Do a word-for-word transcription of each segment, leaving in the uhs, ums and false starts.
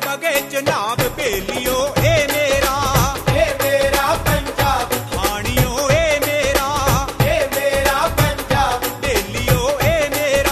मगे जनाब बेलियो ए मेरा ए मेरा पंजाब हानियो ए मेरा ए मेरा पंजाब बेलियो ए मेरा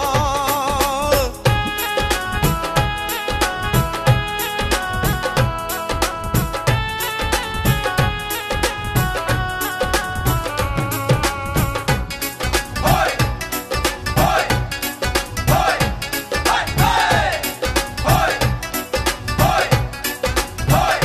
होय होय होय हाय हाय होय होय होय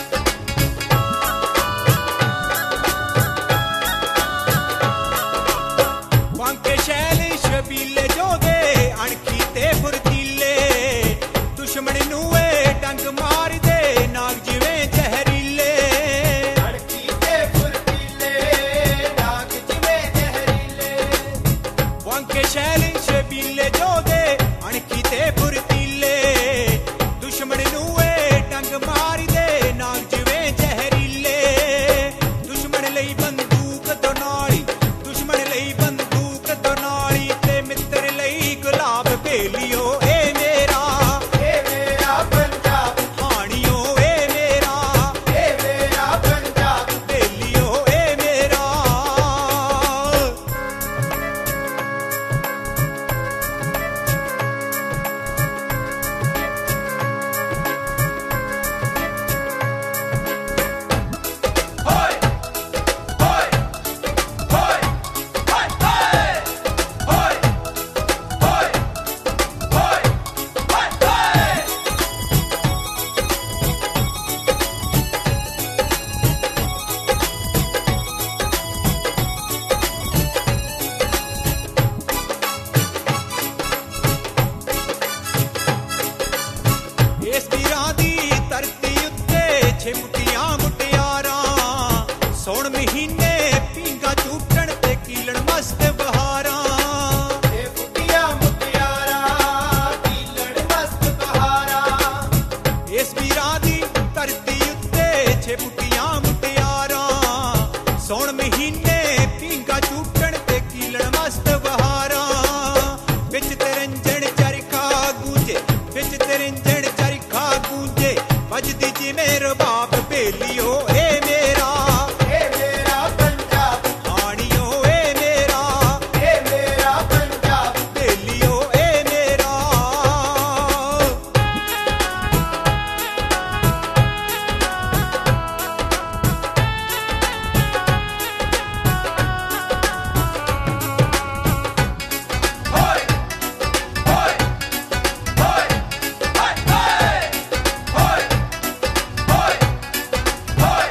वांके शैल शबीले जोगे आणखी ते फुर्तीले दुश्मन नूए डंग मार दे नाग जिवें जहरीले अड़की ते फुर्तीले नाग जिवें जहरीले वांके शैल शबीले जोगे आणखी ते फुर्तीले दुश्मन नूए डंग मार दे नाग जिवें जहरीले दुश्मन लई बंदूक तो नाली दुश्मन लई बंदूक तो नाली ते मित्र लई गुलाब बेलियो ए मेरा ए मेरा पंजाब हानियो ए मेरा ए मेरा पंजाब बेलियो ए मेरा होय होय होय हाय हाय होय होय होय हाय हाय ਇਸ ਵੀਰਾਂ ਦੀ ਧਰਤੀ ਉੱਤੇ ਛਿਮਕੀਆਂ ਮੁਟਿਆਰਾਂ ਸੌਣ ਮਹੀਨੇ ਪੀਂਗਾ ਝੂਟਣ ਤੇ ਕੀਲਣ ਮਸਤ ਬਹਾਰਾਂ ਇਹ ਫੁੱਟੀਆਂ ਮੁਟਿਆਰਾਂ ਕੀਲਣ ਮਸਤ ਬਹਾਰਾਂ ਇਸ ਵੀਰਾਂ ਦੀ ਧਰਤੀ ਉੱਤੇ ਛਿਮਕੀਆਂ ਮੁਟਿਆਰਾਂ ਸੌਣ ਮਹੀਨੇ ਪੀਂਗਾ ਝੂਟਣ ਤੇ ਕੀਲਣ ਮਸਤ ਬਹਾਰਾਂ ਵਿੱਚ ਤਰੰਜਣ ਚਰਖਾ ਗੂੰਜੇ ਵਿੱਚ ਤਰੰਜਣ ਚਰਖਾ ਗੂੰਜੇ ਵੱਜਦੀ ਜਿਵੇਂ ਰਬਾਬ ਬੇਲੀਓ ਏ ਮੇਰਾ ਇਹ ਮੇਰਾ ਪੰਜਾਬ ਹਾਣੀਓ ਏ ਮੇਰਾ ਇਹ ਮੇਰਾ ਪੰਜਾਬ ਬੇਲੀਓ ਏ ਮੇਰਾ ਹੋਏ ਹੋਏ ਹੋਏ ਹਾਏ ਹਾਏ ਹੋਏ ਹੋਏ ਹੋਏ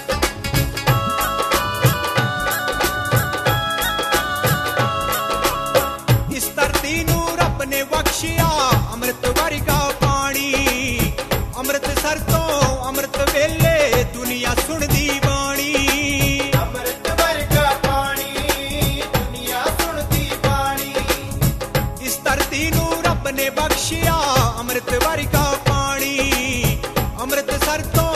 ਇਸ ਧਰਤੀ ਨੂੰ ਰੱਬ ਨੇ ਬਖਸ਼ਿਆ ਅੰਮ੍ਰਿਤ ਵਰਗਾ ਪਾਣੀ ਅੰਮ੍ਰਿਤਸਰ ਤੋਂ ਅੰਮ੍ਰਿਤ ਵੇਲੇ ਦੁਨੀਆ ਸੁਣਦੀ ਬਾਣੀ ਅੰਮ੍ਰਿਤ ਵਰਗਾ ਪਾਣੀ ਦੁਨੀਆ ਸੁਣਦੀ ਬਾਣੀ ਇਸ ਧਰਤੀ ਨੂੰ ਰੱਬ ਨੇ ਬਖਸ਼ਿਆ ਅੰਮ੍ਰਿਤ ਵਰਗਾ ਪਾਣੀ ਅੰਮ੍ਰਿਤਸਰ ਤੋਂ